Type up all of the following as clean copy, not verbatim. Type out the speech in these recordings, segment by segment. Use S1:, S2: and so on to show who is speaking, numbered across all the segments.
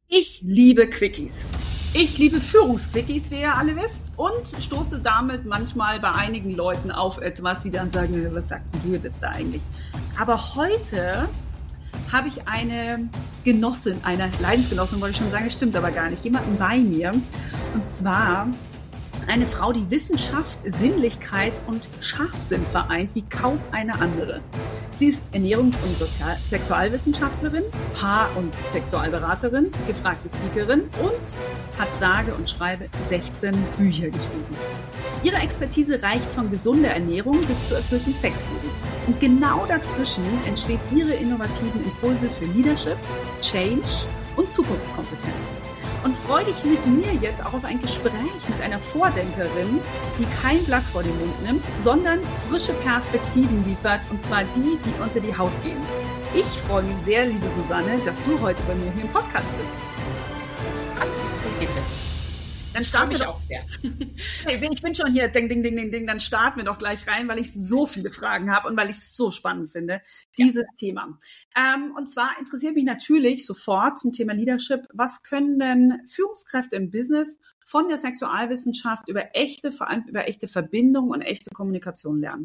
S1: Ich liebe Quickies. Ich liebe Führungsquickies, wie ihr alle wisst, und stoße damit manchmal bei einigen Leuten auf etwas, die dann sagen, was sagst du jetzt da eigentlich? Aber heute habe ich eine Genossin, eine Leidensgenossin, wollte ich schon sagen, das stimmt aber gar nicht, jemanden bei mir. Und zwar eine Frau, die Wissenschaft, Sinnlichkeit und Scharfsinn vereint wie kaum eine andere. Sie ist Ernährungs- und Sexualwissenschaftlerin, Paar- und Sexualberaterin, gefragte Speakerin und hat sage und schreibe 16 Bücher geschrieben. Ihre Expertise reicht von gesunder Ernährung bis zu erfülltem Sexleben. Und genau dazwischen entsteht ihre innovativen Impulse für Leadership, Change und Zukunftskompetenz. Und freu dich mit mir jetzt auch auf ein Gespräch mit einer Vordenkerin, die kein Blatt vor den Mund nimmt, sondern frische Perspektiven liefert, und zwar die unter die Haut gehen. Ich freue mich sehr, liebe Susanne, dass du heute bei mir hier im Podcast bist.
S2: Hallo, bitte.
S1: Dann
S2: ich freue mich auch sehr.
S1: Ich bin schon hier, ding, dann starten wir doch gleich rein, weil ich so viele Fragen habe und weil ich es so spannend finde, dieses Thema. Und zwar interessiert mich natürlich sofort zum Thema Leadership, was können denn Führungskräfte im Business von der Sexualwissenschaft vor allem über echte Verbindung und echte Kommunikation lernen?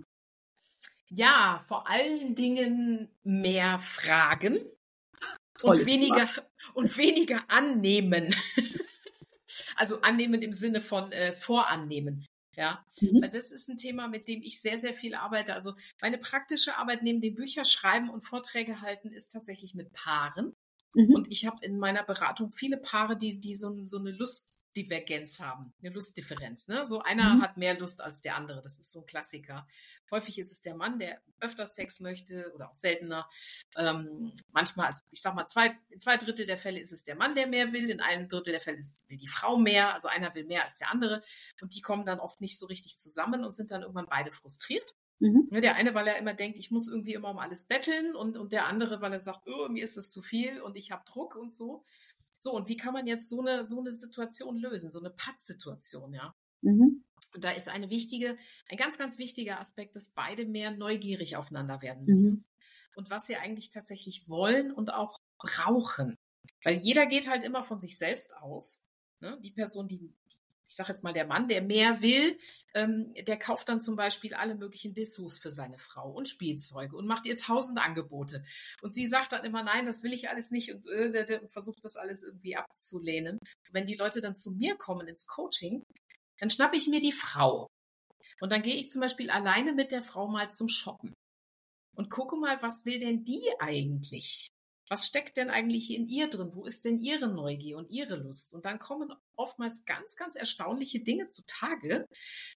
S2: Ja, vor allen Dingen mehr fragen und weniger annehmen. Also annehmen im Sinne von vorannehmen. Ja, weil das ist ein Thema, mit dem ich sehr, sehr viel arbeite. Also meine praktische Arbeit neben dem Bücherschreiben und Vorträge halten ist tatsächlich mit Paaren. Und ich habe in meiner Beratung viele Paare, die so eine Lustdivergenz haben, eine Lustdifferenz. Ne? So einer hat mehr Lust als der andere. Das ist so ein Klassiker. Häufig ist es der Mann, der öfter Sex möchte oder auch seltener. Manchmal, also ich sag mal, in 2/3 der Fälle ist es der Mann, der mehr will. In 1/3 der Fälle ist es die Frau mehr. Also einer will mehr als der andere. Und die kommen dann oft nicht so richtig zusammen und sind dann irgendwann beide frustriert. Der eine, weil er immer denkt, ich muss irgendwie immer um alles betteln, und der andere, weil er sagt, oh, mir ist das zu viel und ich habe Druck und so. So, und wie kann man jetzt so eine Situation lösen, so eine Pattsituation, ja? Und da ist ein ganz, ganz wichtiger Aspekt, dass beide mehr neugierig aufeinander werden müssen. Und was sie eigentlich tatsächlich wollen und auch brauchen. Weil jeder geht halt immer von sich selbst aus. Ne? Die Person, ich sage jetzt mal der Mann, der mehr will, der kauft dann zum Beispiel alle möglichen Dessous für seine Frau und Spielzeuge und macht ihr 1000 Angebote. Und sie sagt dann immer, nein, das will ich alles nicht, und versucht das alles irgendwie abzulehnen. Wenn die Leute dann zu mir kommen ins Coaching, dann schnappe ich mir die Frau. Und dann gehe ich zum Beispiel alleine mit der Frau mal zum Shoppen und gucke mal, was will denn die eigentlich? Was steckt denn eigentlich in ihr drin? Wo ist denn ihre Neugier und ihre Lust? Und dann kommen oftmals ganz, ganz erstaunliche Dinge zutage,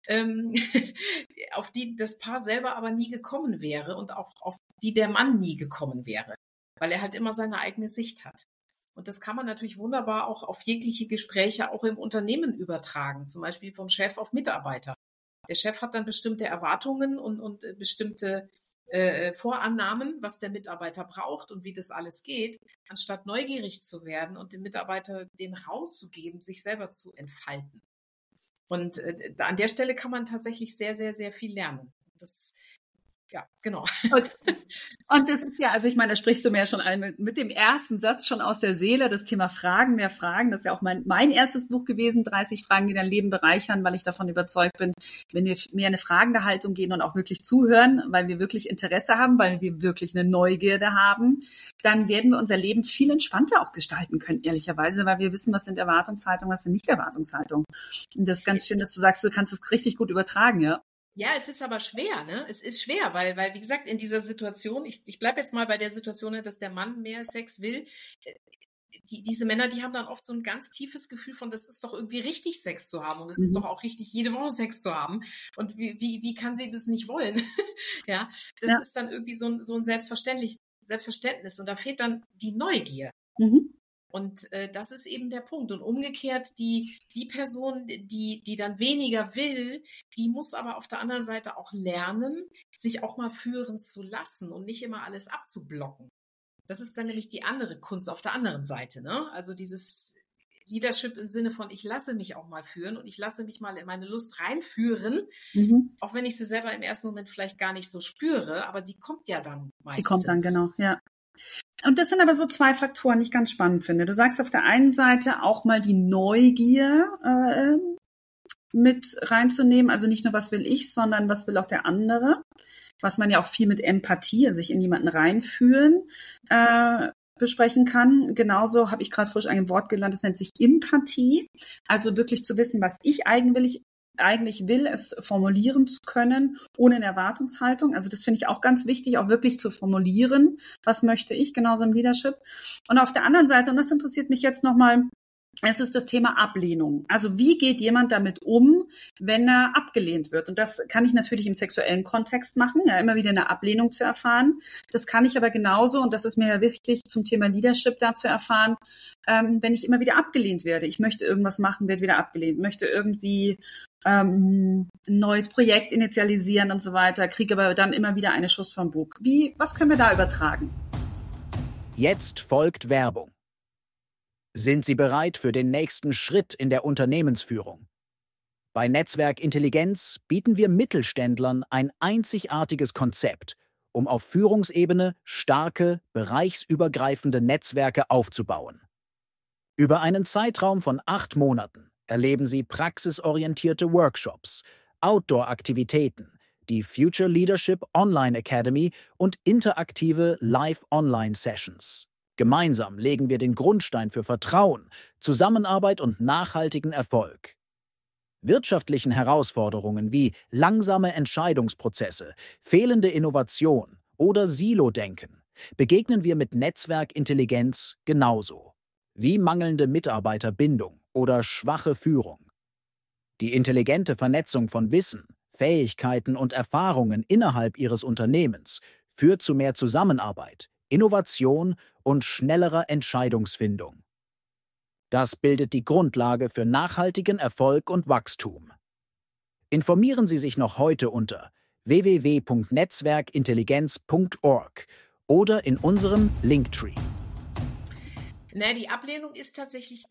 S2: auf die das Paar selber aber nie gekommen wäre und auch auf die der Mann nie gekommen wäre, weil er halt immer seine eigene Sicht hat. Und das kann man natürlich wunderbar auch auf jegliche Gespräche auch im Unternehmen übertragen, zum Beispiel vom Chef auf Mitarbeiter. Der Chef hat dann bestimmte Erwartungen und bestimmte Vorannahmen, was der Mitarbeiter braucht und wie das alles geht, anstatt neugierig zu werden und dem Mitarbeiter den Raum zu geben, sich selber zu entfalten. Und an der Stelle kann man tatsächlich sehr, sehr, sehr viel lernen. Ja, genau.
S1: Und das ist ja, also ich meine, da sprichst du mir ja schon mit dem ersten Satz schon aus der Seele, das Thema Fragen, mehr Fragen. Das ist ja auch mein erstes Buch gewesen, 30 Fragen, die dein Leben bereichern, weil ich davon überzeugt bin, wenn wir mehr eine fragende Haltung gehen und auch wirklich zuhören, weil wir wirklich Interesse haben, weil wir wirklich eine Neugierde haben, dann werden wir unser Leben viel entspannter auch gestalten können, ehrlicherweise, weil wir wissen, was sind Erwartungshaltungen, was sind nicht Erwartungshaltungen. Und das ist ganz schön, dass du sagst, du kannst es richtig gut übertragen, ja.
S2: Ja, es ist aber schwer, ne? Es ist schwer, weil wie gesagt, in dieser Situation, ich bleibe jetzt mal bei der Situation, dass der Mann mehr Sex will. Diese Männer, die haben dann oft so ein ganz tiefes Gefühl von, das ist doch irgendwie richtig, Sex zu haben, und es ist doch auch richtig, jede Woche Sex zu haben. Und wie kann sie das nicht wollen? Ja, das ist dann irgendwie so ein Selbstverständnis, und da fehlt dann die Neugier. Und das ist eben der Punkt. Und umgekehrt, die Person, die dann weniger will, die muss aber auf der anderen Seite auch lernen, sich auch mal führen zu lassen und nicht immer alles abzublocken. Das ist dann nämlich die andere Kunst auf der anderen Seite, ne? Also dieses Leadership im Sinne von, ich lasse mich auch mal führen und ich lasse mich mal in meine Lust reinführen, auch wenn ich sie selber im ersten Moment vielleicht gar nicht so spüre, aber die kommt ja dann meistens.
S1: Die kommt dann, genau, ja. Und das sind aber so 2 Faktoren, die ich ganz spannend finde. Du sagst auf der einen Seite auch mal die Neugier mit reinzunehmen. Also nicht nur, was will ich, sondern was will auch der andere. Was man ja auch viel mit Empathie, sich in jemanden reinfühlen, besprechen kann. Genauso habe ich gerade frisch ein Wort gelernt, das nennt sich Empathie. Also wirklich zu wissen, was ich eigentlich will, es formulieren zu können, ohne eine Erwartungshaltung. Also das finde ich auch ganz wichtig, auch wirklich zu formulieren, was möchte ich, genauso im Leadership. Und auf der anderen Seite, und das interessiert mich jetzt nochmal, es ist das Thema Ablehnung. Also wie geht jemand damit um, wenn er abgelehnt wird? Und das kann ich natürlich im sexuellen Kontext machen, ja, immer wieder eine Ablehnung zu erfahren. Das kann ich aber genauso, und das ist mir ja wichtig, zum Thema Leadership da zu erfahren, wenn ich immer wieder abgelehnt werde. Ich möchte irgendwas machen, werde wieder abgelehnt, möchte irgendwie ein neues Projekt initialisieren und so weiter, kriege aber dann immer wieder eine Schuss vom Bug. Was können wir da übertragen?
S3: Jetzt folgt Werbung. Sind Sie bereit für den nächsten Schritt in der Unternehmensführung? Bei Netzwerk Intelligenz bieten wir Mittelständlern ein einzigartiges Konzept, um auf Führungsebene starke, bereichsübergreifende Netzwerke aufzubauen. Über einen Zeitraum von 8 Monaten erleben Sie praxisorientierte Workshops, Outdoor-Aktivitäten, die Future Leadership Online Academy und interaktive Live-Online-Sessions. Gemeinsam legen wir den Grundstein für Vertrauen, Zusammenarbeit und nachhaltigen Erfolg. Wirtschaftlichen Herausforderungen wie langsame Entscheidungsprozesse, fehlende Innovation oder Silo-Denken begegnen wir mit Netzwerkintelligenz genauso wie mangelnde Mitarbeiterbindung oder schwache Führung. Die intelligente Vernetzung von Wissen, Fähigkeiten und Erfahrungen innerhalb Ihres Unternehmens führt zu mehr Zusammenarbeit, Innovation und schnellerer Entscheidungsfindung. Das bildet die Grundlage für nachhaltigen Erfolg und Wachstum. Informieren Sie sich noch heute unter www.netzwerkintelligenz.org oder in unserem Linktree.
S2: Die Ablehnung ist tatsächlich,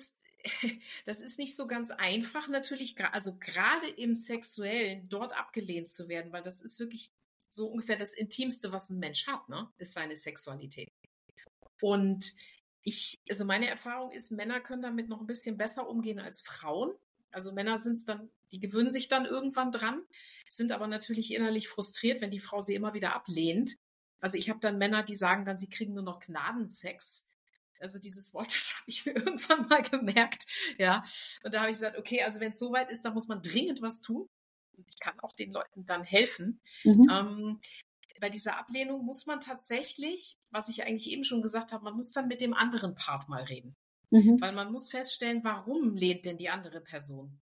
S2: das ist nicht so ganz einfach natürlich, also gerade im Sexuellen dort abgelehnt zu werden, weil das ist wirklich so ungefähr das Intimste, was ein Mensch hat, ne, ist seine Sexualität. Und also meine Erfahrung ist, Männer können damit noch ein bisschen besser umgehen als Frauen. Also Männer die gewöhnen sich dann irgendwann dran, sind aber natürlich innerlich frustriert, wenn die Frau sie immer wieder ablehnt. Also ich habe dann Männer, die sagen dann, sie kriegen nur noch Gnadensex. Also dieses Wort, das habe ich mir irgendwann mal gemerkt, ja. Und da habe ich gesagt, okay, also wenn es soweit ist, dann muss man dringend was tun. Und ich kann auch den Leuten dann helfen. Bei dieser Ablehnung muss man tatsächlich, was ich eigentlich eben schon gesagt habe, man muss dann mit dem anderen Part mal reden. Weil man muss feststellen, warum lehnt denn die andere Person?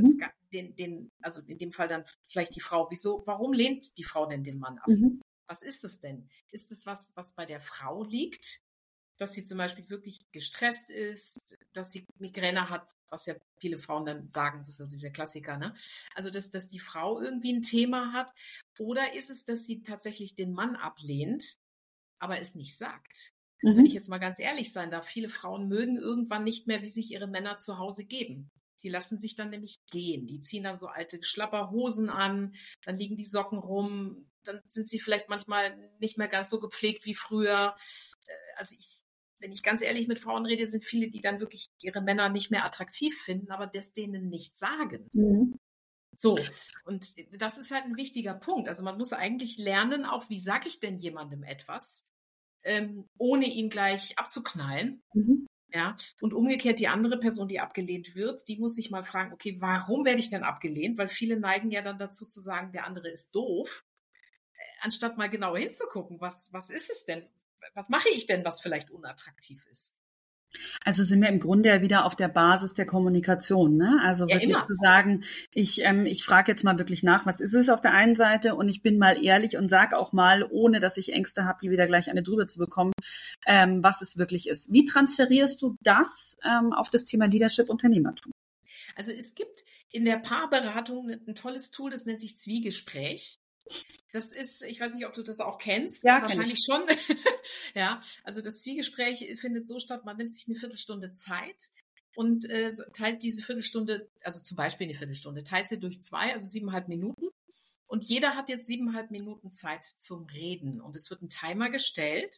S2: Also in dem Fall dann vielleicht die Frau. Warum lehnt die Frau denn den Mann ab? Was ist es denn? Ist es was bei der Frau liegt? Dass sie zum Beispiel wirklich gestresst ist, dass sie Migräne hat, was ja viele Frauen dann sagen, das ist so dieser Klassiker, ne? Also, dass die Frau irgendwie ein Thema hat. Oder ist es, dass sie tatsächlich den Mann ablehnt, aber es nicht sagt? Also, wenn ich jetzt mal ganz ehrlich sein darf, viele Frauen mögen irgendwann nicht mehr, wie sich ihre Männer zu Hause geben. Die lassen sich dann nämlich gehen. Die ziehen dann so alte Schlapperhosen an, dann liegen die Socken rum, dann sind sie vielleicht manchmal nicht mehr ganz so gepflegt wie früher. Also wenn ich ganz ehrlich mit Frauen rede, sind viele, die dann wirklich ihre Männer nicht mehr attraktiv finden, aber das denen nicht sagen. So, und das ist halt ein wichtiger Punkt. Also man muss eigentlich lernen, auch wie sage ich denn jemandem etwas, ohne ihn gleich abzuknallen. Ja, und umgekehrt die andere Person, die abgelehnt wird, die muss sich mal fragen, okay, warum werde ich denn abgelehnt? Weil viele neigen ja dann dazu zu sagen, der andere ist doof, anstatt mal genauer hinzugucken, was ist es denn? Was mache ich denn, was vielleicht unattraktiv ist?
S1: Also sind wir im Grunde ja wieder auf der Basis der Kommunikation, ne? Also wirklich zu sagen, ich frage jetzt mal wirklich nach, was ist es auf der einen Seite, und ich bin mal ehrlich und sage auch mal, ohne dass ich Ängste habe, hier wieder gleich eine drüber zu bekommen, was es wirklich ist. Wie transferierst du das auf das Thema Leadership Unternehmertum?
S2: Also es gibt in der Paarberatung ein tolles Tool, das nennt sich Zwiegespräch. Das ist, ich weiß nicht, ob du das auch kennst.
S1: Ja,
S2: wahrscheinlich schon. Ja, also das Zwiegespräch findet so statt, man nimmt sich eine Viertelstunde Zeit und teilt diese Viertelstunde, also zum Beispiel eine Viertelstunde, teilt sie durch 2, also 7,5 Minuten. Und jeder hat jetzt 7,5 Minuten Zeit zum Reden. Und es wird ein Timer gestellt.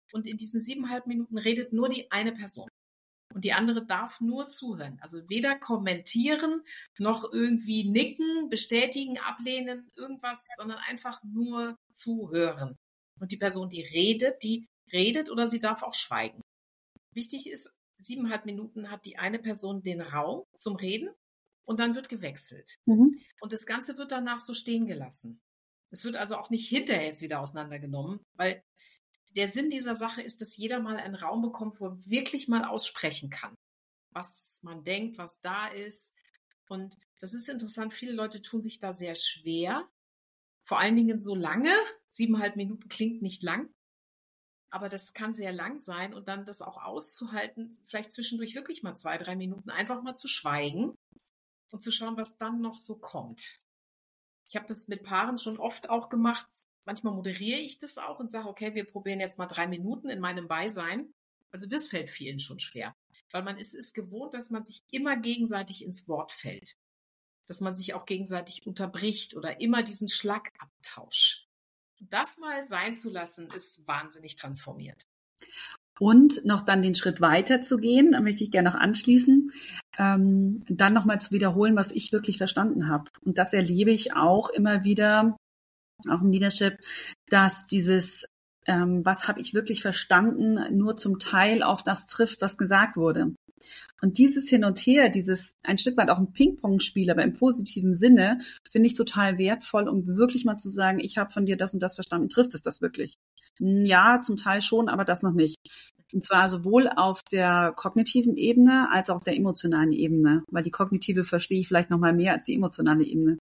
S2: Und in diesen 7,5 Minuten redet nur die eine Person. Und die andere darf nur zuhören. Also weder kommentieren, noch irgendwie nicken, bestätigen, ablehnen, irgendwas, sondern einfach nur zuhören. Und die Person, die redet oder sie darf auch schweigen. Wichtig ist, 7,5 Minuten hat die eine Person den Raum zum Reden und dann wird gewechselt. Und das Ganze wird danach so stehen gelassen. Es wird also auch nicht hinterher jetzt wieder auseinandergenommen, weil der Sinn dieser Sache ist, dass jeder mal einen Raum bekommt, wo er wirklich mal aussprechen kann, was man denkt, was da ist. Und das ist interessant, viele Leute tun sich da sehr schwer, vor allen Dingen so lange. 7,5 Minuten klingt nicht lang, aber das kann sehr lang sein und dann das auch auszuhalten, vielleicht zwischendurch wirklich mal 2-3 Minuten einfach mal zu schweigen und zu schauen, was dann noch so kommt. Ich habe das mit Paaren schon oft auch gemacht. Manchmal moderiere ich das auch und sage, okay, wir probieren jetzt mal 3 Minuten in meinem Beisein. Also das fällt vielen schon schwer, weil man ist gewohnt, dass man sich immer gegenseitig ins Wort fällt, dass man sich auch gegenseitig unterbricht oder immer diesen Schlagabtausch. Das mal sein zu lassen, ist wahnsinnig transformiert.
S1: Und noch dann den Schritt weiter zu gehen, da möchte ich gerne noch anschließen, dann nochmal zu wiederholen, was ich wirklich verstanden habe. Und das erlebe ich auch immer wieder, auch im Leadership, dass dieses, was habe ich wirklich verstanden, nur zum Teil auf das trifft, was gesagt wurde. Und dieses Hin und Her, dieses ein Stück weit auch ein Ping-Pong-Spiel, aber im positiven Sinne, finde ich total wertvoll, um wirklich mal zu sagen, ich habe von dir das und das verstanden, trifft es das wirklich? Ja, zum Teil schon, aber das noch nicht. Und zwar sowohl auf der kognitiven Ebene als auch auf der emotionalen Ebene, weil die kognitive verstehe ich vielleicht noch mal mehr als die emotionale Ebene.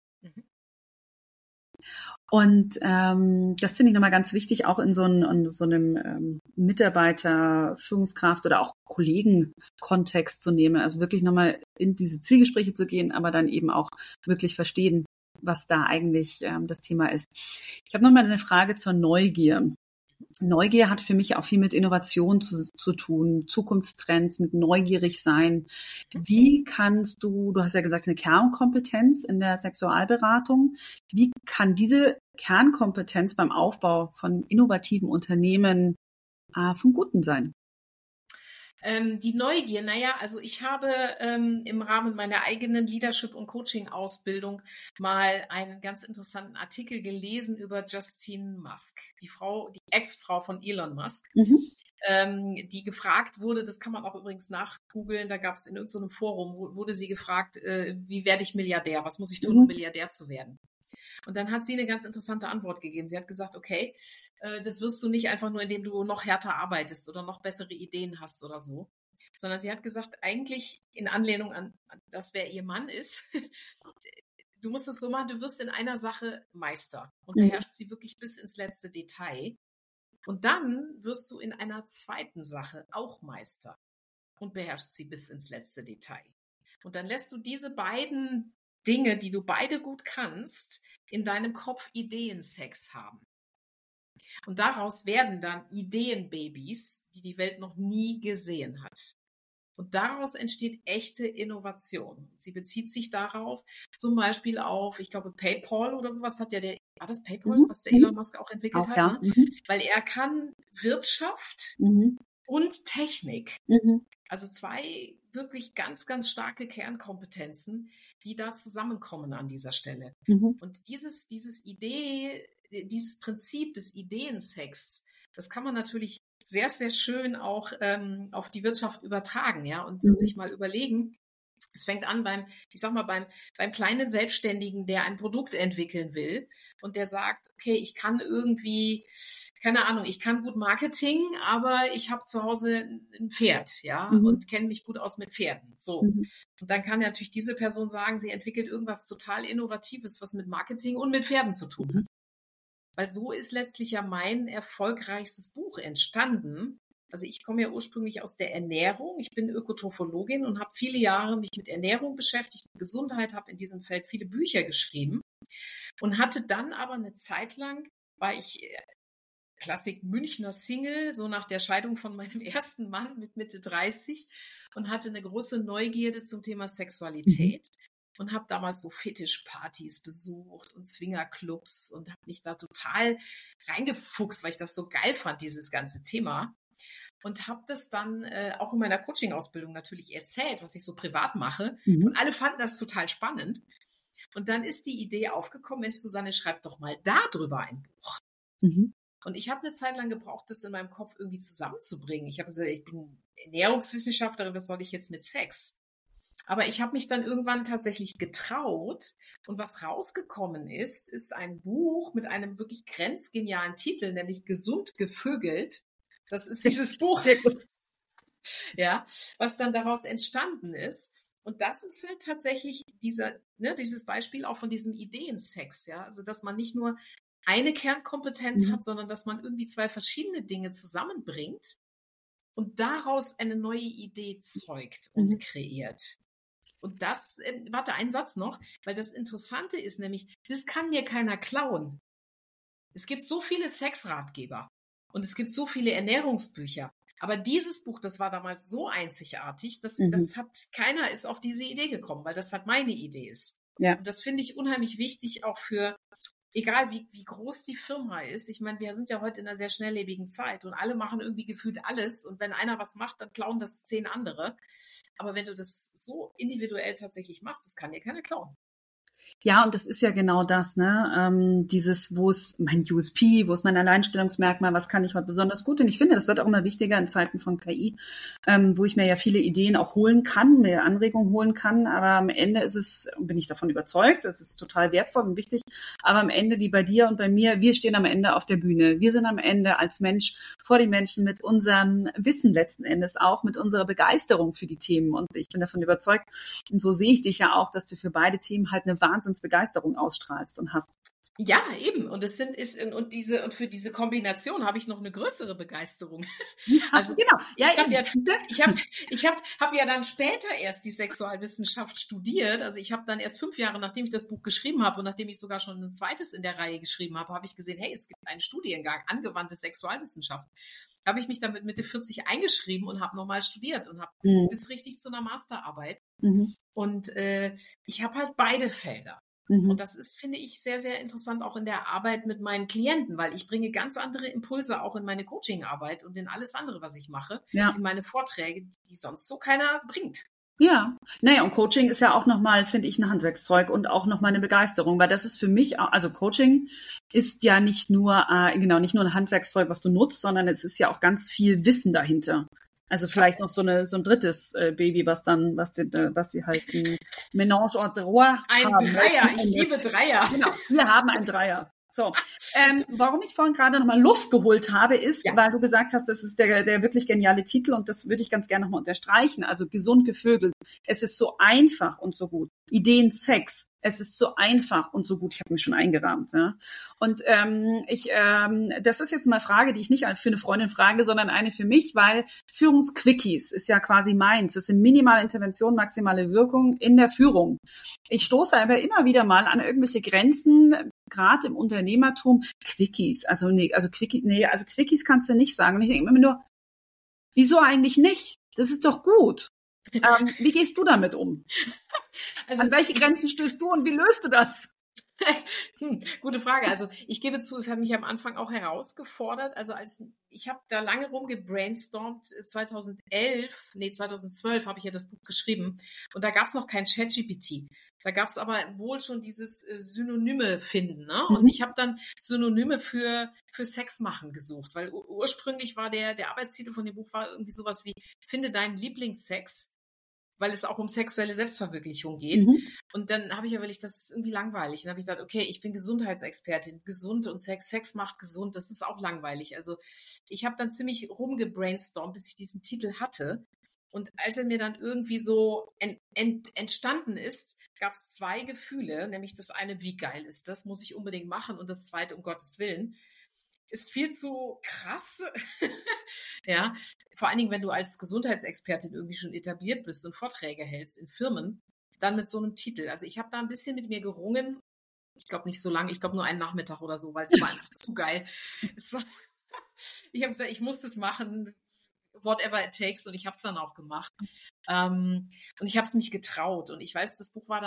S1: Und das finde ich nochmal ganz wichtig, auch in so einem Mitarbeiter, Führungskraft oder auch Kollegen-Kontext zu nehmen. Also wirklich nochmal in diese Zwiegespräche zu gehen, aber dann eben auch wirklich verstehen, was da eigentlich das Thema ist. Ich habe nochmal eine Frage zur Neugier. Neugier hat für mich auch viel mit Innovation zu tun, Zukunftstrends, mit neugierig sein. Wie kannst du hast ja gesagt, eine Kernkompetenz in der Sexualberatung, wie kann diese Kernkompetenz beim Aufbau von innovativen Unternehmen vom Guten sein?
S2: Die Neugier, also ich habe im Rahmen meiner eigenen Leadership- und Coaching-Ausbildung mal einen ganz interessanten Artikel gelesen über Justine Musk, die Ex-Frau von Elon Musk, die gefragt wurde, das kann man auch übrigens nachgoogeln, da gab es in irgendeinem Forum, wurde sie gefragt, wie werde ich Milliardär, was muss ich tun, um Milliardär zu werden? Und dann hat sie eine ganz interessante Antwort gegeben. Sie hat gesagt, okay, das wirst du nicht einfach nur, indem du noch härter arbeitest oder noch bessere Ideen hast oder so, sondern sie hat gesagt, eigentlich in Anlehnung an das, wer ihr Mann ist, du musst es so machen, du wirst in einer Sache Meister und beherrschst sie wirklich bis ins letzte Detail. Und dann wirst du in einer zweiten Sache auch Meister und beherrschst sie bis ins letzte Detail. Und dann lässt du diese beiden Dinge, die du beide gut kannst, in deinem Kopf Ideensex haben. Und daraus werden dann Ideenbabys, die die Welt noch nie gesehen hat. Und daraus entsteht echte Innovation. Sie bezieht sich darauf, zum Beispiel auf, ich glaube, PayPal oder sowas war das PayPal, was der Elon Musk auch entwickelt hat?
S1: Ja.
S2: Ne? Weil er kann Wirtschaft und Technik. Also 2 wirklich ganz, ganz starke Kernkompetenzen, die da zusammenkommen an dieser Stelle. Und dieses Prinzip des Ideensex, das kann man natürlich sehr, sehr schön auch auf die Wirtschaft übertragen, ja, und sich mal überlegen. Es fängt an beim kleinen Selbstständigen, der ein Produkt entwickeln will und der sagt, okay, ich kann irgendwie, keine Ahnung, ich kann gut Marketing, aber ich habe zu Hause ein Pferd, ja, und kenne mich gut aus mit Pferden. So. Und dann kann natürlich diese Person sagen, sie entwickelt irgendwas total Innovatives, was mit Marketing und mit Pferden zu tun hat. Weil so ist letztlich ja mein erfolgreichstes Buch entstanden. Also ich komme ja ursprünglich aus der Ernährung. Ich bin Ökotrophologin und habe viele Jahre mich mit Ernährung beschäftigt, mit Gesundheit, habe in diesem Feld viele Bücher geschrieben und hatte dann aber eine Zeit lang, war ich Klassik Münchner Single, so nach der Scheidung von meinem ersten Mann mit Mitte 30 und hatte eine große Neugierde zum Thema Sexualität und habe damals so Fetischpartys besucht und Swingerclubs und habe mich da total reingefuchst, weil ich das so geil fand, dieses ganze Thema. Und habe das dann auch in meiner Coaching-Ausbildung natürlich erzählt, was ich so privat mache. Und alle fanden das total spannend. Und dann ist die Idee aufgekommen, Mensch, Susanne, schreib doch mal darüber ein Buch. Und ich habe eine Zeit lang gebraucht, das in meinem Kopf irgendwie zusammenzubringen. Ich habe gesagt, ich bin Ernährungswissenschaftlerin, was soll ich jetzt mit Sex? Aber ich habe mich dann irgendwann tatsächlich getraut. Und was rausgekommen ist, ist ein Buch mit einem wirklich grenzgenialen Titel, nämlich Gesund gevögelt. Das ist dieses Buch, ja, was dann daraus entstanden ist. Und das ist halt tatsächlich dieses Beispiel auch von diesem Ideensex, ja. Also, dass man nicht nur eine Kernkompetenz hat, sondern dass man irgendwie zwei verschiedene Dinge zusammenbringt und daraus eine neue Idee zeugt und kreiert. Und das, ein Satz noch, weil das Interessante ist nämlich, das kann mir keiner klauen. Es gibt so viele Sexratgeber und es gibt so viele Ernährungsbücher. Aber dieses Buch, das war damals so einzigartig, das keiner ist auf diese Idee gekommen, weil das halt meine Idee ist. Ja. Und das finde ich unheimlich wichtig, auch für, egal wie groß die Firma ist. Ich meine, wir sind ja heute in einer sehr schnelllebigen Zeit und alle machen irgendwie gefühlt alles. Und wenn einer was macht, dann klauen das 10 andere. Aber wenn du das so individuell tatsächlich machst, das kann dir keiner klauen.
S1: Ja, und das ist ja genau das, ne? Wo ist mein USP, wo ist mein Alleinstellungsmerkmal, was kann ich heute besonders gut? Und ich finde, das wird auch immer wichtiger in Zeiten von KI, wo ich mir ja viele Ideen auch holen kann, mir Anregungen holen kann. Aber am Ende bin ich davon überzeugt, das ist total wertvoll und wichtig. Aber am Ende, wie bei dir und bei mir, wir stehen am Ende auf der Bühne. Wir sind am Ende als Mensch vor den Menschen mit unserem Wissen letzten Endes auch, mit unserer Begeisterung für die Themen. Und ich bin davon überzeugt, und so sehe ich dich ja auch, dass du für beide Themen halt eine Begeisterung ausstrahlst und hast.
S2: Ja, eben. Und für diese Kombination habe ich noch eine größere Begeisterung. Also genau. Ja, ich habe ja dann später erst die Sexualwissenschaft studiert. Also ich habe dann erst 5 Jahre, nachdem ich das Buch geschrieben habe und nachdem ich sogar schon ein zweites in der Reihe geschrieben habe, habe ich gesehen, hey, es gibt einen Studiengang angewandte Sexualwissenschaft. Habe ich mich dann mit Mitte 40 eingeschrieben und habe nochmal studiert und habe bis richtig zu einer Masterarbeit. Und ich habe halt beide Felder. Und das ist, finde ich, sehr, sehr interessant auch in der Arbeit mit meinen Klienten, weil ich bringe ganz andere Impulse auch in meine Coachingarbeit und in alles andere, was ich mache, in meine Vorträge, die sonst so keiner bringt.
S1: Ja, naja, und Coaching ist ja auch nochmal, finde ich, ein Handwerkszeug und auch nochmal eine Begeisterung, weil das ist für mich, also Coaching ist ja nicht nur ein Handwerkszeug, was du nutzt, sondern es ist ja auch ganz viel Wissen dahinter. Also vielleicht noch so ein drittes Baby, was sie halt ein Ménage en trois haben.
S2: Ein Dreier, ich liebe Dreier.
S1: Genau, wir haben einen Dreier. So, warum ich vorhin gerade nochmal Luft geholt habe, ist, weil du gesagt hast, das ist der wirklich geniale Titel und das würde ich ganz gerne nochmal unterstreichen. Also gesund gevögelt. Es ist so einfach und so gut. Ideensex. Es ist so einfach und so gut. Ich habe mich schon eingerahmt. Ja? Und das ist jetzt mal eine Frage, die ich nicht für eine Freundin frage, sondern eine für mich, weil Führungsquickies ist ja quasi meins. Das sind minimale Intervention, maximale Wirkung in der Führung. Ich stoße aber immer wieder mal an irgendwelche Grenzen, gerade im Unternehmertum. Quickies, Quickies kannst du nicht sagen. Und ich denke immer nur, wieso eigentlich nicht? Das ist doch gut. Wie gehst du damit um? Also, an welche Grenzen stößt du und wie löst du das?
S2: Gute Frage. Also ich gebe zu, es hat mich am Anfang auch herausgefordert. Also ich habe da lange rumgebrainstormt. 2012 habe ich ja das Buch geschrieben und da gab es noch kein ChatGPT. Da gab es aber wohl schon dieses Synonyme finden. Ne? Und ich habe dann Synonyme für Sex machen gesucht, weil ursprünglich war der Arbeitstitel von dem Buch war irgendwie sowas wie Finde deinen Lieblingssex, weil es auch um sexuelle Selbstverwirklichung geht. Und dann habe ich überlegt, das ist irgendwie langweilig. Und dann habe ich gedacht, okay, ich bin Gesundheitsexpertin, gesund und Sex macht gesund, das ist auch langweilig. Also ich habe dann ziemlich rumgebrainstormt, bis ich diesen Titel hatte. Und als er mir dann irgendwie so entstanden ist, gab es 2 Gefühle, nämlich das eine, wie geil ist das, muss ich unbedingt machen, und das zweite, um Gottes Willen. Ist viel zu krass. Ja, vor allen Dingen, wenn du als Gesundheitsexpertin irgendwie schon etabliert bist und Vorträge hältst in Firmen, dann mit so einem Titel. Also ich habe da ein bisschen mit mir gerungen. Ich glaube nicht so lange, ich glaube nur einen Nachmittag oder so, weil es war einfach zu geil. Ich habe gesagt, ich muss das machen, whatever it takes, und ich habe es dann auch gemacht. Und ich habe es mich getraut. Und ich weiß, das Buch war dann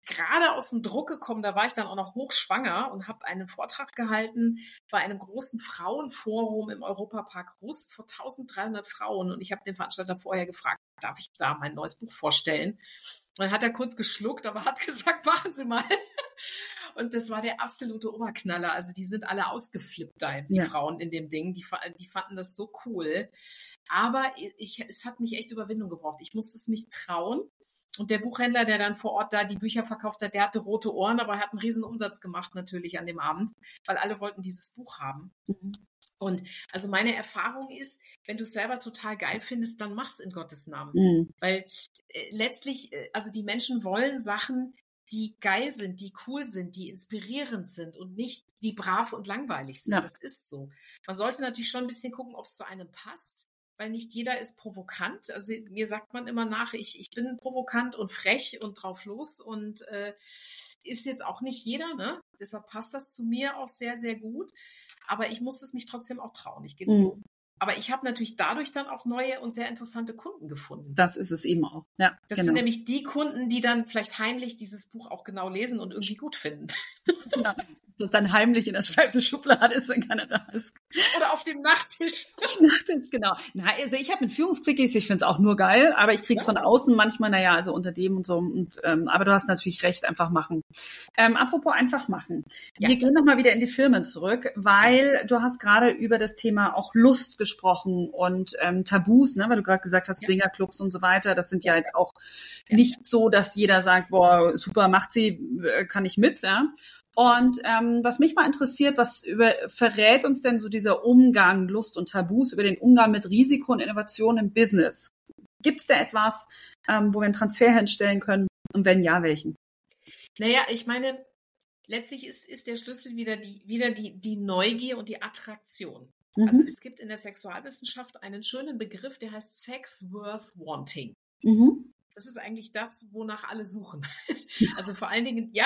S2: gerade aus dem Druck gekommen, da war ich dann auch noch hochschwanger und habe einen Vortrag gehalten bei einem großen Frauenforum im Europapark Rust vor 1300 Frauen. Und ich habe den Veranstalter vorher gefragt, darf ich da mein neues Buch vorstellen? Und dann hat er kurz geschluckt, aber hat gesagt, machen Sie mal. Und das war der absolute Oberknaller. Also die sind alle ausgeflippt da, die Frauen in dem Ding. Die fanden das so cool. Aber es hat mich echt Überwindung gebraucht. Ich musste es mich trauen. Und der Buchhändler, der dann vor Ort da die Bücher verkauft hat, der hatte rote Ohren, aber er hat einen riesen Umsatz gemacht natürlich an dem Abend, weil alle wollten dieses Buch haben. Mhm. Und also meine Erfahrung ist, wenn du es selber total geil findest, dann mach's in Gottes Namen. Mhm. Weil letztlich, also die Menschen wollen Sachen, die geil sind, die cool sind, die inspirierend sind und nicht die brav und langweilig sind. Ja. Das ist so. Man sollte natürlich schon ein bisschen gucken, ob es zu einem passt, weil nicht jeder ist provokant. Also mir sagt man immer nach, ich bin provokant und frech und drauf los und ist jetzt auch nicht jeder, ne? Deshalb passt das zu mir auch sehr, sehr gut. Aber ich muss es mich trotzdem auch trauen, ich gebe es zu. Aber ich habe natürlich dadurch dann auch neue und sehr interessante Kunden gefunden.
S1: Das ist es eben auch. Ja,
S2: das sind nämlich die Kunden, die dann vielleicht heimlich dieses Buch auch genau lesen und irgendwie gut finden.
S1: Ja, das dann heimlich in der Schreibtischschublade ist, wenn keiner da ist.
S2: Oder auf dem Nachttisch.
S1: Genau. Na, also ich habe mit Führungsquickies, ich finde es auch nur geil, aber ich kriege es von außen manchmal, also unter dem und so. Und, aber du hast natürlich recht, einfach machen. Apropos einfach machen. Ja. Wir gehen nochmal wieder in die Firmen zurück, weil du hast gerade über das Thema auch Lust gesprochen und Tabus, ne, weil du gerade gesagt hast, Swingerclubs und so weiter. Das sind ja jetzt auch nicht so, dass jeder sagt, boah, super, macht sie, kann ich mit, ja. Und was mich mal interessiert, verrät uns denn so dieser Umgang, Lust und Tabus über den Umgang mit Risiko und Innovation im Business? Gibt es da etwas, wo wir einen Transfer hinstellen können? Und wenn ja, welchen?
S2: Naja, ich meine, letztlich ist der Schlüssel wieder die Neugier und die Attraktion. Mhm. Also es gibt in der Sexualwissenschaft einen schönen Begriff, der heißt Sex worth wanting. Mhm. Das ist eigentlich das, wonach alle suchen. Also vor allen Dingen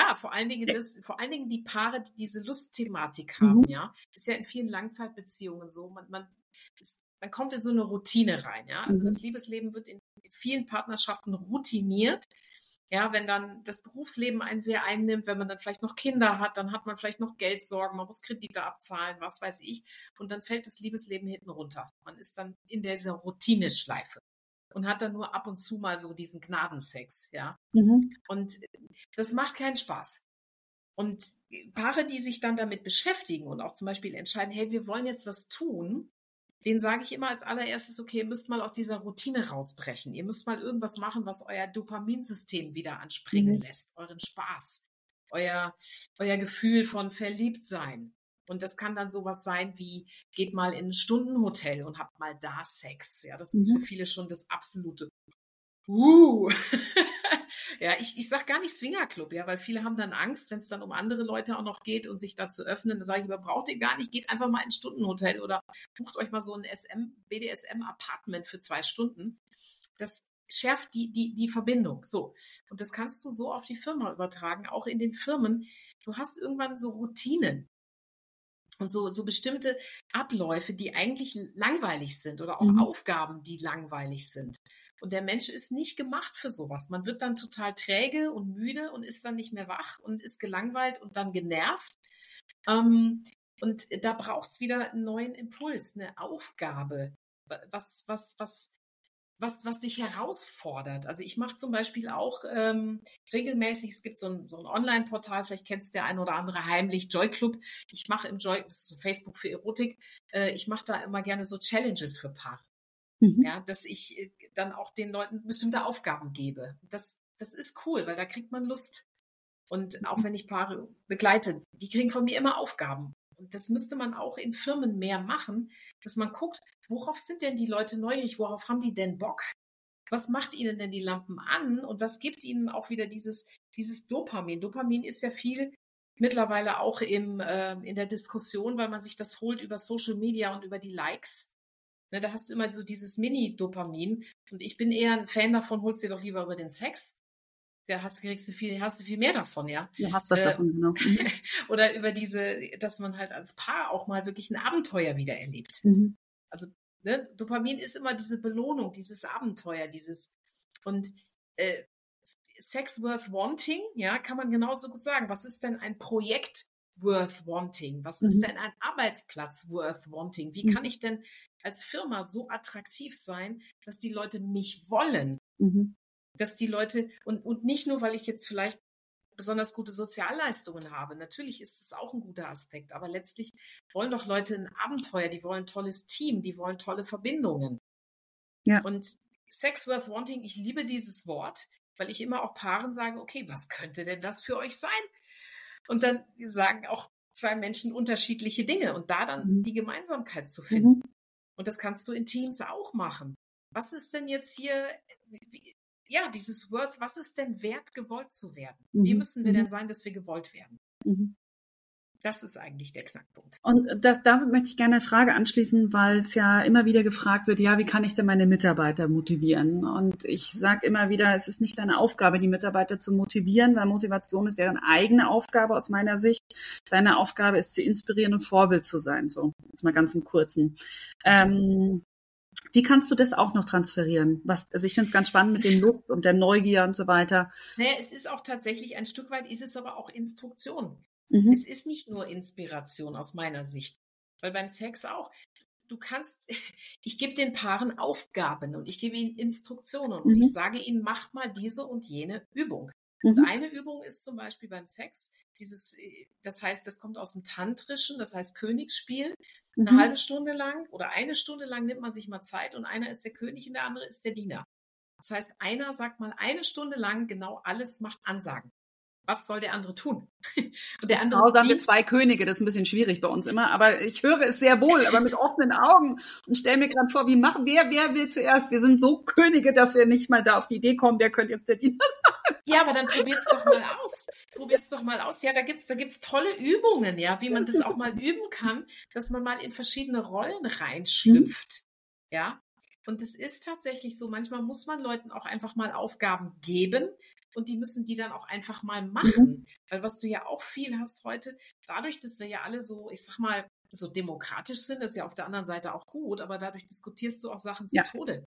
S2: die Paare, die diese Lustthematik haben, ist ja in vielen Langzeitbeziehungen so. Man kommt in so eine Routine rein, ja. Also das Liebesleben wird in vielen Partnerschaften routiniert. Ja, wenn dann das Berufsleben einen sehr einnimmt, wenn man dann vielleicht noch Kinder hat, dann hat man vielleicht noch Geldsorgen, man muss Kredite abzahlen, was weiß ich. Und dann fällt das Liebesleben hinten runter. Man ist dann in dieser Routineschleife und hat dann nur ab und zu mal so diesen Gnadensex, ja. Mhm. Und das macht keinen Spaß. Und Paare, die sich dann damit beschäftigen und auch zum Beispiel entscheiden, hey, wir wollen jetzt was tun, denen sage ich immer als allererstes, okay, ihr müsst mal aus dieser Routine rausbrechen. Ihr müsst mal irgendwas machen, was euer Dopaminsystem wieder anspringen lässt, euren Spaß, euer Gefühl von Verliebtsein. Und das kann dann sowas sein wie, geht mal in ein Stundenhotel und habt mal da Sex. Ja, das ist für viele schon das absolute Ja, ich sag gar nicht Swingerclub, ja, weil viele haben dann Angst, wenn es dann um andere Leute auch noch geht und sich da zu öffnen. Dann sage ich, aber braucht ihr gar nicht, geht einfach mal in ein Stundenhotel oder bucht euch mal so ein BDSM-Apartment für 2 Stunden. Das schärft die Verbindung. So. Und das kannst du so auf die Firma übertragen, auch in den Firmen. Du hast irgendwann so Routinen. Und so bestimmte Abläufe, die eigentlich langweilig sind oder auch Aufgaben, die langweilig sind. Und der Mensch ist nicht gemacht für sowas. Man wird dann total träge und müde und ist dann nicht mehr wach und ist gelangweilt und dann genervt. Und da braucht es wieder einen neuen Impuls, eine Aufgabe, was dich herausfordert. Also ich mache zum Beispiel auch regelmäßig, es gibt so ein Online-Portal, vielleicht kennst der ein oder andere heimlich, Joy Club. Ich mache im Joy, das ist so Facebook für Erotik, ich mache da immer gerne so Challenges für Paare. Ja, dass ich dann auch den Leuten bestimmte Aufgaben gebe. Das ist cool, weil da kriegt man Lust. Und auch wenn ich Paare begleite, die kriegen von mir immer Aufgaben. Und das müsste man auch in Firmen mehr machen, dass man guckt, worauf sind denn die Leute neugierig, worauf haben die denn Bock? Was macht ihnen denn die Lampen an? Und was gibt ihnen auch wieder dieses Dopamin? Dopamin ist ja viel mittlerweile auch in der Diskussion, weil man sich das holt über Social Media und über die Likes. Ne, da hast du immer so dieses Mini-Dopamin. Und ich bin eher ein Fan davon, holst dir doch lieber über den Sex. Da hast du viel mehr davon, ja.
S1: Du hast was davon, genau.
S2: Oder über dass man halt als Paar auch mal wirklich ein Abenteuer wieder erlebt. Also, ne, Dopamin ist immer diese Belohnung, dieses Abenteuer, und Sex worth wanting, ja, kann man genauso gut sagen. Was ist denn ein Projekt worth wanting? Was ist denn ein Arbeitsplatz worth wanting? Wie kann ich denn als Firma so attraktiv sein, dass die Leute mich wollen? Dass die Leute, und nicht nur, weil ich jetzt vielleicht besonders gute Sozialleistungen habe. Natürlich ist es auch ein guter Aspekt, aber letztlich wollen doch Leute ein Abenteuer, die wollen ein tolles Team, die wollen tolle Verbindungen. Ja. Und Sex worth wanting, ich liebe dieses Wort, weil ich immer auch Paaren sage, okay, was könnte denn das für euch sein? Und dann sagen auch zwei Menschen unterschiedliche Dinge und da dann die Gemeinsamkeit zu finden. Und das kannst du in Teams auch machen. Was ist denn jetzt hier, ja, dieses Worth, was ist denn wert, gewollt zu werden? Wie müssen wir denn sein, dass wir gewollt werden? Das ist eigentlich der Knackpunkt.
S1: Und damit möchte ich gerne eine Frage anschließen, weil es ja immer wieder gefragt wird, ja, wie kann ich denn meine Mitarbeiter motivieren? Und ich sage immer wieder, es ist nicht deine Aufgabe, die Mitarbeiter zu motivieren, weil Motivation ist deren eigene Aufgabe aus meiner Sicht. Deine Aufgabe ist zu inspirieren und Vorbild zu sein. So, jetzt mal ganz im Kurzen. Wie kannst du das auch noch transferieren? Also ich finde es ganz spannend mit dem Lust und der Neugier und so weiter.
S2: Naja, es ist auch tatsächlich ein Stück weit, ist es aber auch Instruktion. Es ist nicht nur Inspiration aus meiner Sicht, weil beim Sex auch, ich gebe den Paaren Aufgaben und ich gebe ihnen Instruktionen und ich sage ihnen, macht mal diese und jene Übung. Und eine Übung ist zum Beispiel beim Sex, das heißt, das kommt aus dem Tantrischen, das heißt Königsspiel, eine halbe Stunde lang oder eine Stunde lang nimmt man sich mal Zeit und einer ist der König und der andere ist der Diener. Das heißt, einer sagt mal eine Stunde lang genau alles, macht Ansagen. Was soll der andere tun? Und der andere
S1: sagen wir zwei Könige, das ist ein bisschen schwierig bei uns immer, aber ich höre es sehr wohl, aber mit offenen Augen und stelle mir gerade vor, wer will zuerst? Wir sind so Könige, dass wir nicht mal da auf die Idee kommen, wer könnte jetzt der Diener sein?
S2: Ja, aber dann probier's doch mal aus. Ja, da gibt's tolle Übungen, ja, wie man das auch mal üben kann, dass man mal in verschiedene Rollen reinschlüpft. Ja. Und es ist tatsächlich so, manchmal muss man Leuten auch einfach mal Aufgaben geben, und die müssen die dann auch einfach mal machen. Weil was du ja auch viel hast heute, dadurch, dass wir ja alle so, ich sag mal, so demokratisch sind, ist ja auf der anderen Seite auch gut, aber dadurch diskutierst du auch Sachen zu Tode.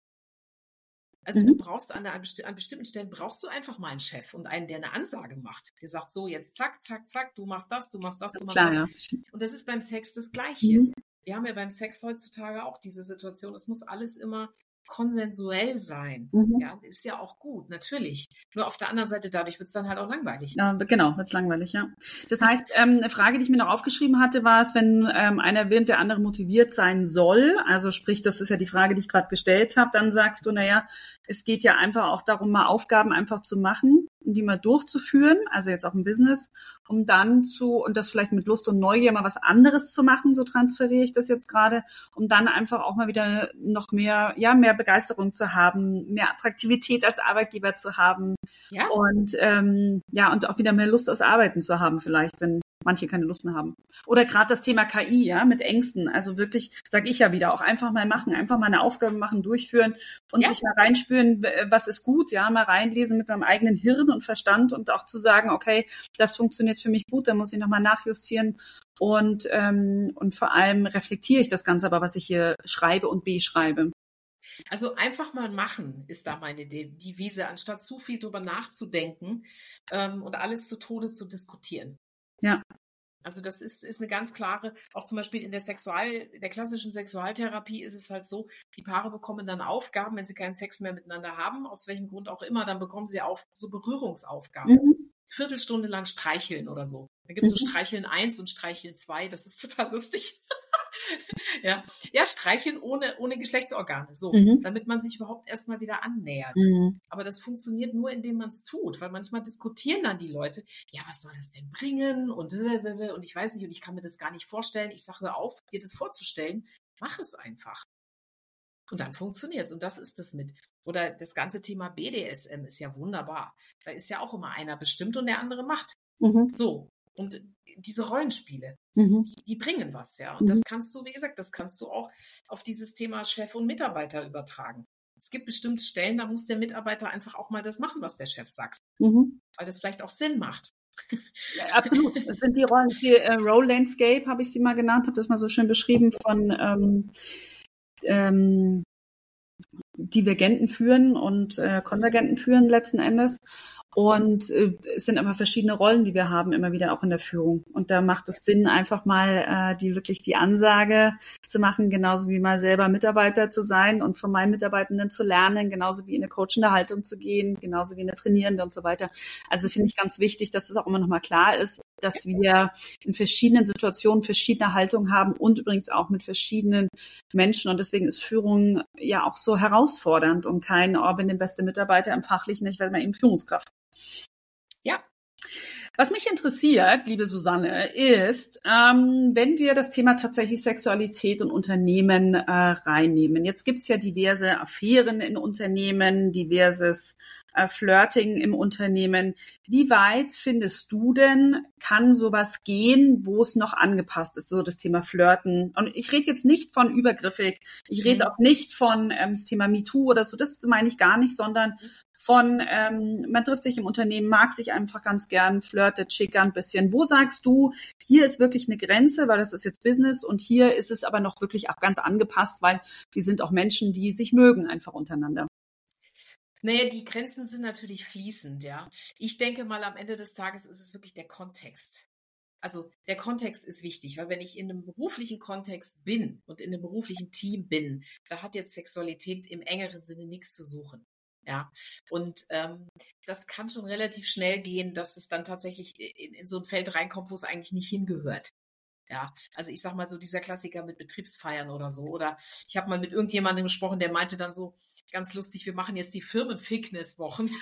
S2: Also du brauchst an bestimmten Stellen brauchst du einfach mal einen Chef und einen, der eine Ansage macht. Der sagt so, jetzt zack, zack, zack, du machst das, du machst das, du machst das. Ja. Und das ist beim Sex das Gleiche. Wir haben ja beim Sex heutzutage auch diese Situation, es muss alles immer konsensuell sein. Ja, ist ja auch gut, natürlich. Nur auf der anderen Seite, dadurch wird es dann halt auch langweilig.
S1: Ja, genau, wird es langweilig, ja. Das heißt, eine Frage, die ich mir noch aufgeschrieben hatte, war es, wenn einer will, der andere motiviert sein soll, also sprich, das ist ja die Frage, die ich gerade gestellt habe, dann sagst du, naja, es geht ja einfach auch darum, mal Aufgaben einfach zu machen, die mal durchzuführen, also jetzt auch im Business, um dann und das vielleicht mit Lust und Neugier mal was anderes zu machen, so transferiere ich das jetzt gerade, um dann einfach auch mal wieder noch mehr Begeisterung zu haben, mehr Attraktivität als Arbeitgeber zu haben und und auch wieder mehr Lust aufs Arbeiten zu haben vielleicht, wenn manche keine Lust mehr haben. Oder gerade das Thema KI, ja, mit Ängsten. Also wirklich, sage ich ja wieder, auch einfach mal machen, einfach mal eine Aufgabe machen, durchführen und sich mal reinspüren, was ist gut, ja, mal reinlesen mit meinem eigenen Hirn und Verstand und auch zu sagen, okay, das funktioniert für mich gut, dann muss ich nochmal nachjustieren und vor allem reflektiere ich das Ganze aber, was ich hier schreibe und beschreibe.
S2: Also einfach mal machen ist da meine Devise, anstatt zu viel drüber nachzudenken und alles zu Tode zu diskutieren.
S1: Ja.
S2: Also das ist eine ganz klare, auch zum Beispiel in der klassischen Sexualtherapie ist es halt so, die Paare bekommen dann Aufgaben, wenn sie keinen Sex mehr miteinander haben, aus welchem Grund auch immer, dann bekommen sie so Berührungsaufgaben. Viertelstunde lang streicheln oder so. Da gibt es so Streicheln 1 und Streicheln 2, das ist total lustig. Ja, streicheln ohne Geschlechtsorgane, so, damit man sich überhaupt erstmal wieder annähert. Aber das funktioniert nur, indem man es tut, weil manchmal diskutieren dann die Leute, ja, was soll das denn bringen und ich weiß nicht und ich kann mir das gar nicht vorstellen. Ich sage, hör auf, dir das vorzustellen, mach es einfach. Und dann funktioniert's und das ist das mit. Oder das ganze Thema BDSM ist ja wunderbar. Da ist ja auch immer einer bestimmt und der andere macht. So. Und diese Rollenspiele, die bringen was, ja. Und das kannst du, wie gesagt, auch auf dieses Thema Chef und Mitarbeiter übertragen. Es gibt bestimmte Stellen, da muss der Mitarbeiter einfach auch mal das machen, was der Chef sagt. Weil das vielleicht auch Sinn macht.
S1: Ja, absolut. Das sind die Rollen, die Role Landscape, habe ich sie mal genannt, habe das mal so schön beschrieben von Divergenten führen und Konvergenten führen letzten Endes. Und es sind immer verschiedene Rollen, die wir haben, immer wieder auch in der Führung. Und da macht es Sinn, einfach mal die Ansage zu machen, genauso wie mal selber Mitarbeiter zu sein und von meinen Mitarbeitenden zu lernen, genauso wie in eine coachende Haltung zu gehen, genauso wie in eine trainierende und so weiter. Also finde ich ganz wichtig, dass das auch immer nochmal klar ist, dass wir in verschiedenen Situationen verschiedene Haltungen haben und übrigens auch mit verschiedenen Menschen. Und deswegen ist Führung ja auch so herausfordernd und kein, bin der beste Mitarbeiter im Fachlichen, ich werde mal eben Führungskraft.
S2: Ja.
S1: Was mich interessiert, liebe Susanne, ist, wenn wir das Thema tatsächlich Sexualität und Unternehmen reinnehmen. Jetzt gibt's ja diverse Affären in Unternehmen, diverses Flirting im Unternehmen. Wie weit findest du denn, kann sowas gehen, wo es noch angepasst ist, so das Thema Flirten? Und ich rede jetzt nicht von übergriffig, ich rede auch nicht von das Thema MeToo oder so, das meine ich gar nicht, sondern von, man trifft sich im Unternehmen, mag sich einfach ganz gern, flirtet, schickert ein bisschen. Wo sagst du, hier ist wirklich eine Grenze, weil das ist jetzt Business und hier ist es aber noch wirklich auch ganz angepasst, weil wir sind auch Menschen, die sich mögen einfach untereinander.
S2: Naja, die Grenzen sind natürlich fließend, ja. Ich denke mal, am Ende des Tages ist es wirklich der Kontext. Also der Kontext ist wichtig, weil wenn ich in einem beruflichen Kontext bin und in einem beruflichen Team bin, da hat jetzt Sexualität im engeren Sinne nichts zu suchen. Ja, und das kann schon relativ schnell gehen, dass es dann tatsächlich in so ein Feld reinkommt, wo es eigentlich nicht hingehört. Ja, also ich sag mal so dieser Klassiker mit Betriebsfeiern oder so. Oder ich habe mal mit irgendjemandem gesprochen, der meinte dann so ganz lustig, wir machen jetzt die Firmen-Fitness-Wochen.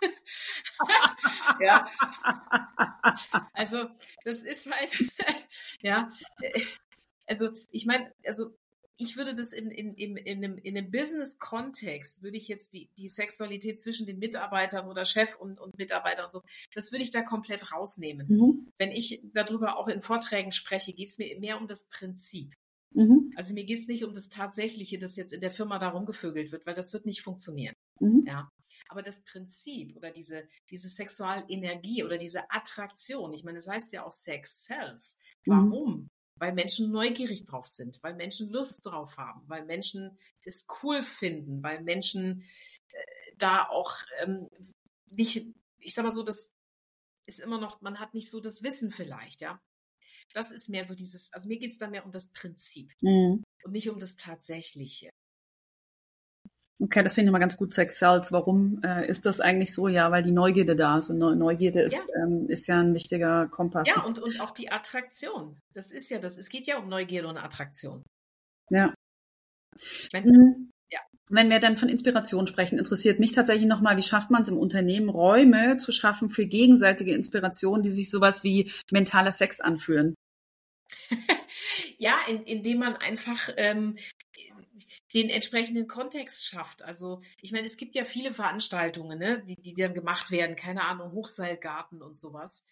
S2: Ja, also das ist halt, ja, also ich meine, also ich würde das in einem Business-Kontext, würde ich jetzt die Sexualität zwischen den Mitarbeitern oder Chef und Mitarbeitern und so, das würde ich da komplett rausnehmen. Mhm. Wenn ich darüber auch in Vorträgen spreche, geht es mir mehr um das Prinzip. Mhm. Also mir geht es nicht um das Tatsächliche, das jetzt in der Firma da rumgevögelt wird, weil das wird nicht funktionieren. Mhm. Ja. Aber das Prinzip oder diese Sexualenergie oder diese Attraktion, ich meine, das heißt ja auch Sex sells. Warum? Weil Menschen neugierig drauf sind, weil Menschen Lust drauf haben, weil Menschen es cool finden, weil Menschen da auch nicht, ich sag mal so, das ist immer noch, man hat nicht so das Wissen vielleicht, ja. Das ist mehr so dieses, also mir geht es dann mehr um das Prinzip und nicht um das Tatsächliche.
S1: Okay, das finde ich mal ganz gut, Sex sells. Warum ist das eigentlich so? Ja, weil die Neugierde da ist und Neugierde ist ja ein wichtiger Kompass.
S2: Ja, und auch die Attraktion. Das ist ja das. Es geht ja um Neugierde und Attraktion.
S1: Ja. Wenn wir dann von Inspiration sprechen, interessiert mich tatsächlich nochmal, wie schafft man es im Unternehmen, Räume zu schaffen für gegenseitige Inspiration, die sich sowas wie mentaler Sex anfühlen?
S2: Ja, indem man einfach den entsprechenden Kontext schafft. Also ich meine, es gibt ja viele Veranstaltungen, ne, die dann gemacht werden, keine Ahnung, Hochseilgarten und sowas.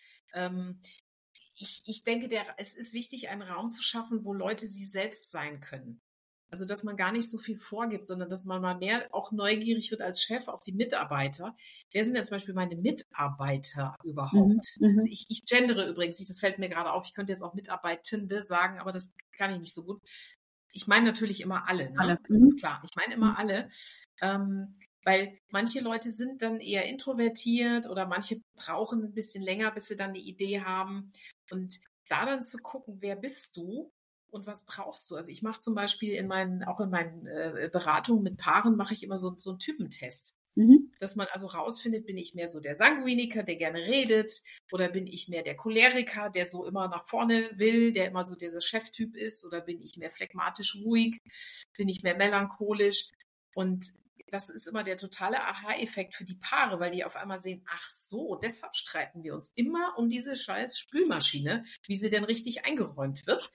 S2: Ich denke, es ist wichtig, einen Raum zu schaffen, wo Leute sie selbst sein können. Also dass man gar nicht so viel vorgibt, sondern dass man mal mehr auch neugierig wird als Chef auf die Mitarbeiter. Wer sind denn zum Beispiel meine Mitarbeiter überhaupt? Also ich gendere übrigens nicht, das fällt mir gerade auf. Ich könnte jetzt auch Mitarbeitende sagen, aber das kann ich nicht so gut. Ich meine natürlich immer alle, ne? Das ist klar. Ich meine immer alle, weil manche Leute sind dann eher introvertiert oder manche brauchen ein bisschen länger, bis sie dann eine Idee haben. Und da dann zu gucken, wer bist du und was brauchst du? Also ich mache zum Beispiel in meinen Beratungen mit Paaren mache ich immer so einen Typentest. Dass man also rausfindet, bin ich mehr so der Sanguiniker, der gerne redet, oder bin ich mehr der Choleriker, der so immer nach vorne will, der immer so dieser Cheftyp ist, oder bin ich mehr phlegmatisch ruhig, bin ich mehr melancholisch? Und das ist immer der totale Aha-Effekt für die Paare, weil die auf einmal sehen, ach so, deshalb streiten wir uns immer um diese scheiß Spülmaschine, wie sie denn richtig eingeräumt wird.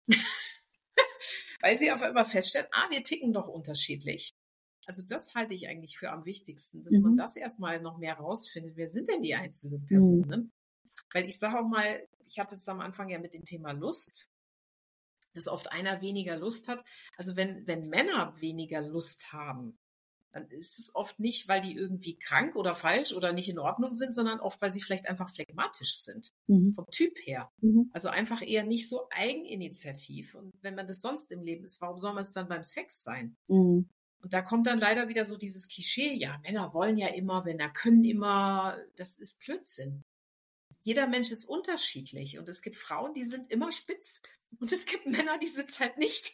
S2: Weil sie auf einmal feststellen, wir ticken doch unterschiedlich. Also das halte ich eigentlich für am wichtigsten, dass man das erstmal noch mehr rausfindet. Wer sind denn die einzelnen Personen? Weil ich sage auch mal, ich hatte es am Anfang ja mit dem Thema Lust, dass oft einer weniger Lust hat. Also wenn Männer weniger Lust haben, dann ist es oft nicht, weil die irgendwie krank oder falsch oder nicht in Ordnung sind, sondern oft, weil sie vielleicht einfach phlegmatisch sind, vom Typ her. Also einfach eher nicht so eigeninitiativ. Und wenn man das sonst im Leben ist, warum soll man es dann beim Sex sein? Und da kommt dann leider wieder so dieses Klischee, ja, Männer wollen ja immer, Männer können immer, das ist Blödsinn. Jeder Mensch ist unterschiedlich und es gibt Frauen, die sind immer spitz und es gibt Männer, die sind es halt nicht.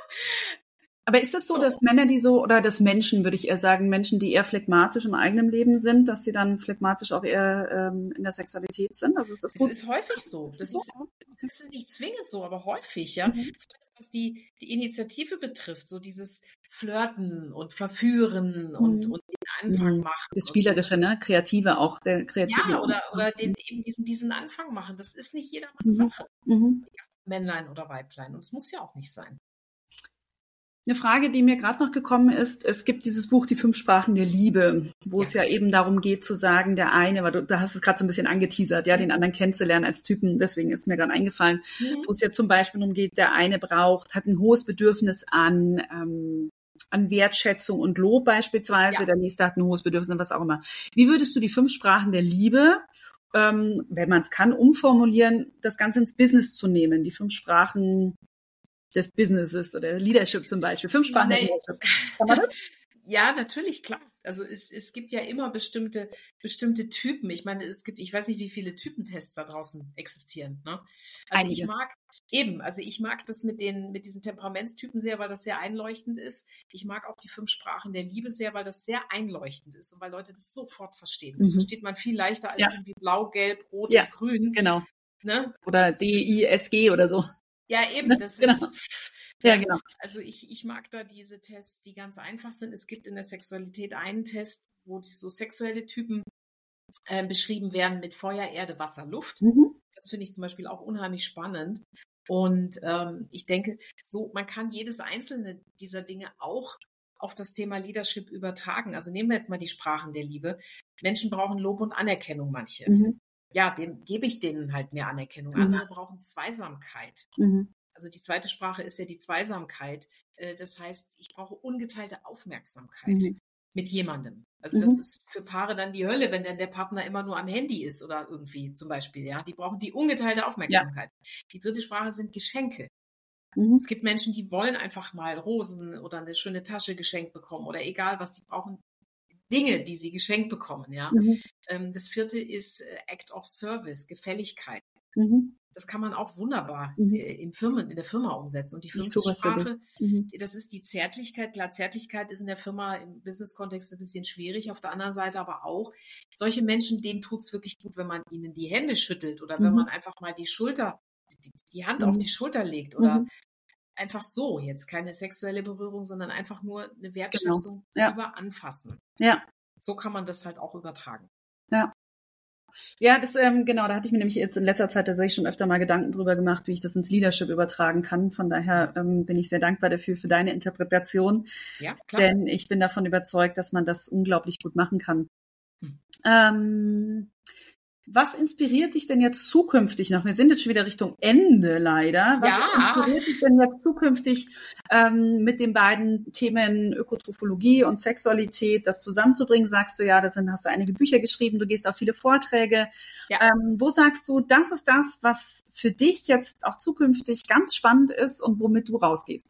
S1: Aber ist das so, dass Männer, oder dass Menschen, würde ich eher sagen, Menschen, die eher phlegmatisch im eigenen Leben sind, dass sie dann phlegmatisch auch eher in der Sexualität sind? Also ist das gut?
S2: Es ist häufig so. Das ist nicht zwingend so, aber häufig, ja. Zumindest was die Initiative betrifft, so dieses Flirten und Verführen und den Anfang machen.
S1: Das Spielerische, ne? Kreative auch. Der Kreative.
S2: Ja, oder eben diesen Anfang machen. Das ist nicht jedermanns Sache. Ja, Männlein oder Weiblein. Und es muss ja auch nicht sein.
S1: Eine Frage, die mir gerade noch gekommen ist, es gibt dieses Buch Die 5 Sprachen der Liebe, wo es ja eben darum geht zu sagen, der eine, weil du hast es gerade so ein bisschen angeteasert, ja, den anderen kennenzulernen als Typen, deswegen ist mir gerade eingefallen, wo es ja zum Beispiel darum geht, der eine hat ein hohes Bedürfnis an Wertschätzung und Lob beispielsweise, der nächste hat ein hohes Bedürfnis an was auch immer. Wie würdest du die 5 Sprachen der Liebe, wenn man es kann, umformulieren, das Ganze ins Business zu nehmen, die 5 Sprachen des Businesses oder Leadership zum Beispiel. 5 Sprachen der Leadership. Kann man das?
S2: Ja, natürlich, klar. Also es gibt ja immer bestimmte Typen. Ich meine, ich weiß nicht, wie viele Typentests da draußen existieren. Ne? Also
S1: Einige.
S2: ich mag das mit diesen Temperamentstypen sehr, weil das sehr einleuchtend ist. Ich mag auch die 5 Sprachen der Liebe sehr, weil das sehr einleuchtend ist und weil Leute das sofort verstehen. Das versteht man viel leichter als irgendwie blau, gelb, rot und grün.
S1: Genau.
S2: Ne?
S1: Oder DISG oder so.
S2: Ja, eben, das ist.
S1: Ja, genau.
S2: Also ich mag da diese Tests, die ganz einfach sind. Es gibt in der Sexualität einen Test, wo die so sexuelle Typen beschrieben werden mit Feuer, Erde, Wasser, Luft. Das finde ich zum Beispiel auch unheimlich spannend. Und ich denke, man kann jedes einzelne dieser Dinge auch auf das Thema Leadership übertragen. Also nehmen wir jetzt mal die Sprachen der Liebe. Menschen brauchen Lob und Anerkennung, manche. Ja, gebe ich denen halt mehr Anerkennung. Andere brauchen Zweisamkeit. Also die zweite Sprache ist ja die Zweisamkeit. Das heißt, ich brauche ungeteilte Aufmerksamkeit mit jemandem. Also das ist für Paare dann die Hölle, wenn dann der Partner immer nur am Handy ist oder irgendwie zum Beispiel. Ja, die brauchen die ungeteilte Aufmerksamkeit. Ja. Die dritte Sprache sind Geschenke. Es gibt Menschen, die wollen einfach mal Rosen oder eine schöne Tasche geschenkt bekommen oder egal was, die brauchen Dinge, die sie geschenkt bekommen, ja. Das vierte ist Act of Service, Gefälligkeit. Das kann man auch wunderbar in der Firma umsetzen. Und die 5. Sprache, das ist die Zärtlichkeit. Klar, Zärtlichkeit ist in der Firma im Business-Kontext ein bisschen schwierig. Auf der anderen Seite aber auch, solche Menschen, denen tut's wirklich gut, wenn man ihnen die Hände schüttelt oder wenn man einfach mal die Hand auf die Schulter legt oder einfach so, jetzt keine sexuelle Berührung, sondern einfach nur eine Wertschätzung über Anfassen.
S1: Ja.
S2: So kann man das halt auch übertragen.
S1: Ja. Ja, das, genau, da hatte ich mir nämlich jetzt in letzter Zeit tatsächlich schon öfter mal Gedanken drüber gemacht, wie ich das ins Leadership übertragen kann. Von daher bin ich sehr dankbar dafür, für deine Interpretation.
S2: Ja, klar.
S1: Denn ich bin davon überzeugt, dass man das unglaublich gut machen kann. Was inspiriert dich denn jetzt zukünftig noch? Wir sind jetzt schon wieder Richtung Ende leider. Was inspiriert dich denn jetzt zukünftig mit den beiden Themen Ökotrophologie und Sexualität, das zusammenzubringen? Sagst du ja, hast du einige Bücher geschrieben, du gehst auf viele Vorträge. Ja. Wo sagst du, das ist das, was für dich jetzt auch zukünftig ganz spannend ist und womit du rausgehst?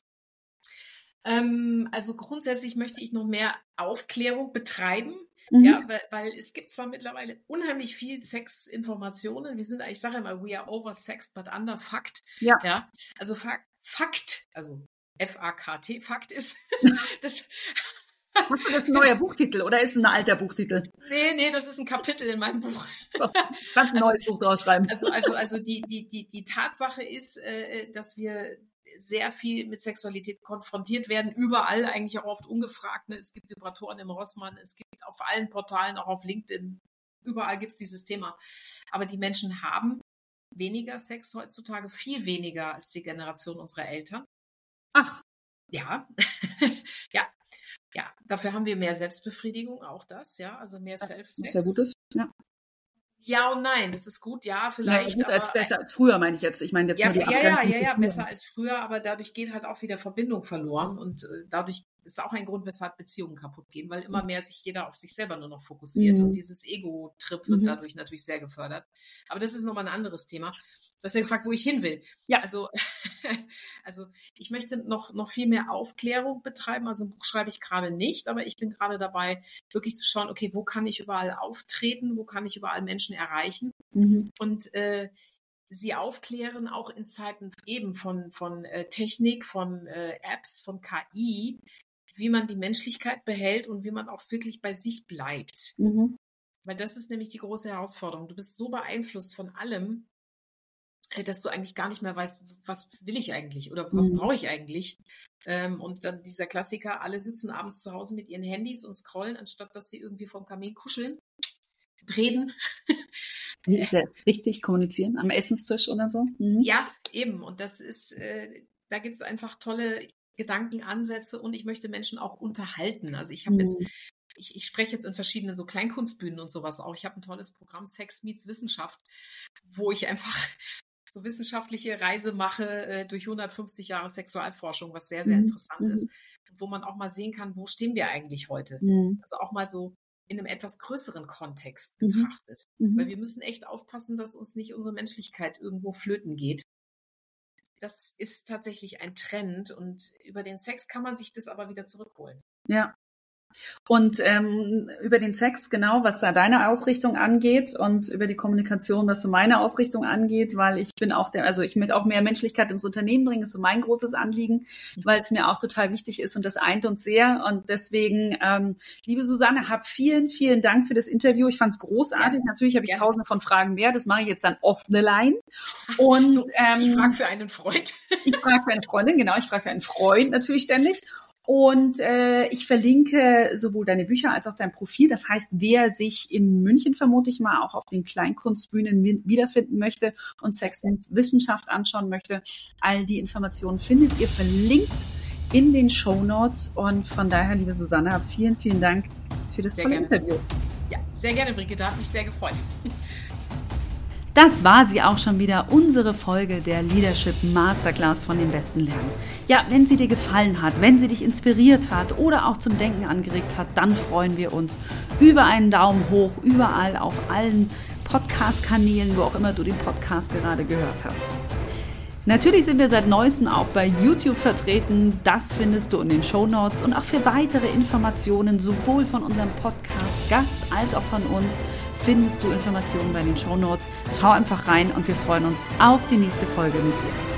S2: Also grundsätzlich möchte ich noch mehr Aufklärung betreiben. Ja, weil es gibt zwar mittlerweile unheimlich viel Sexinformationen. Ich sage immer, we are oversexed, but underfucked. Ja. Also Fakt, also F-A-K-T, Fakt ist, das.
S1: Hast du das ein neuer Buchtitel oder ist es ein alter Buchtitel?
S2: Nee, das ist ein Kapitel in meinem Buch.
S1: So, kannst ein neues Buch draus schreiben.
S2: Also die Tatsache ist, dass wir sehr viel mit Sexualität konfrontiert werden, überall eigentlich auch oft ungefragt. Ne? Es gibt Vibratoren im Rossmann, es gibt auf allen Portalen, auch auf LinkedIn, überall gibt es dieses Thema. Aber die Menschen haben weniger Sex heutzutage, viel weniger als die Generation unserer Eltern.
S1: Ach.
S2: Ja, ja, dafür haben wir mehr Selbstbefriedigung, auch das, ja, also mehr Self-Sex.
S1: Sehr gut ist, ja.
S2: Ja und nein, das ist gut, ja, vielleicht.
S1: Ja, gut, besser als früher, meine ich jetzt. Ich meine jetzt
S2: ja, besser als früher, aber dadurch geht halt auch wieder Verbindung verloren und dadurch ist auch ein Grund, weshalb Beziehungen kaputt gehen, weil immer mehr sich jeder auf sich selber nur noch fokussiert und dieses Ego-Trip wird dadurch natürlich sehr gefördert. Aber das ist nochmal ein anderes Thema. Du hast ja gefragt, wo ich hin will.
S1: Ja.
S2: Also ich möchte noch viel mehr Aufklärung betreiben. Also ein Buch schreibe ich gerade nicht, aber ich bin gerade dabei, wirklich zu schauen, okay, wo kann ich überall auftreten, wo kann ich überall Menschen erreichen und sie aufklären, auch in Zeiten eben von Technik, von Apps, von KI, wie man die Menschlichkeit behält und wie man auch wirklich bei sich bleibt. Weil das ist nämlich die große Herausforderung. Du bist so beeinflusst von allem, dass du eigentlich gar nicht mehr weißt, was will ich eigentlich oder was brauche ich eigentlich. Und dann dieser Klassiker, alle sitzen abends zu Hause mit ihren Handys und scrollen, anstatt dass sie irgendwie vom Kamin kuscheln, reden.
S1: Richtig kommunizieren am Essenstisch oder so.
S2: Ja, eben. Und das ist, da gibt es einfach tolle Gedankenansätze und ich möchte Menschen auch unterhalten. Also ich habe jetzt, ich spreche jetzt in verschiedenen so Kleinkunstbühnen und sowas auch. Ich habe ein tolles Programm Sex meets Wissenschaft, wo ich einfach so wissenschaftliche Reise mache durch 150 Jahre Sexualforschung, was sehr, sehr interessant ist. Wo man auch mal sehen kann, wo stehen wir eigentlich heute? Also auch mal so in einem etwas größeren Kontext betrachtet. Weil wir müssen echt aufpassen, dass uns nicht unsere Menschlichkeit irgendwo flöten geht. Das ist tatsächlich ein Trend und über den Sex kann man sich das aber wieder zurückholen.
S1: Ja. Und über den Sex, genau, was da deine Ausrichtung angeht und über die Kommunikation, was so meine Ausrichtung angeht, weil ich bin auch ich möchte auch mehr Menschlichkeit ins Unternehmen bringen, ist so mein großes Anliegen, weil es mir auch total wichtig ist und das eint uns sehr. Und deswegen, liebe Susanne, vielen, vielen Dank für das Interview. Ich fand es großartig. Ja, natürlich habe ich tausende von Fragen mehr. Das mache ich jetzt dann offline. Und
S2: ich frage für einen Freund.
S1: Ich frage für eine Freundin, genau. Ich frage für einen Freund natürlich ständig. Und ich verlinke sowohl deine Bücher als auch dein Profil. Das heißt, wer sich in München vermute ich mal auch auf den Kleinkunstbühnen wiederfinden möchte und Sex mit Wissenschaft anschauen möchte, all die Informationen findet ihr verlinkt in den Shownotes. Und von daher, liebe Susanne, vielen, vielen Dank für das tolle Interview.
S2: Ja, sehr gerne, Brigitte. Hat mich sehr gefreut.
S1: Das war sie auch schon wieder, unsere Folge der Leadership Masterclass von den Besten lernen. Ja, wenn sie dir gefallen hat, wenn sie dich inspiriert hat oder auch zum Denken angeregt hat, dann freuen wir uns über einen Daumen hoch, überall auf allen Podcast-Kanälen, wo auch immer du den Podcast gerade gehört hast. Natürlich sind wir seit neuestem auch bei YouTube vertreten. Das findest du in den Shownotes und auch für weitere Informationen sowohl von unserem Podcast-Gast als auch von uns findest du Informationen bei den Shownotes. Schau einfach rein und wir freuen uns auf die nächste Folge mit dir.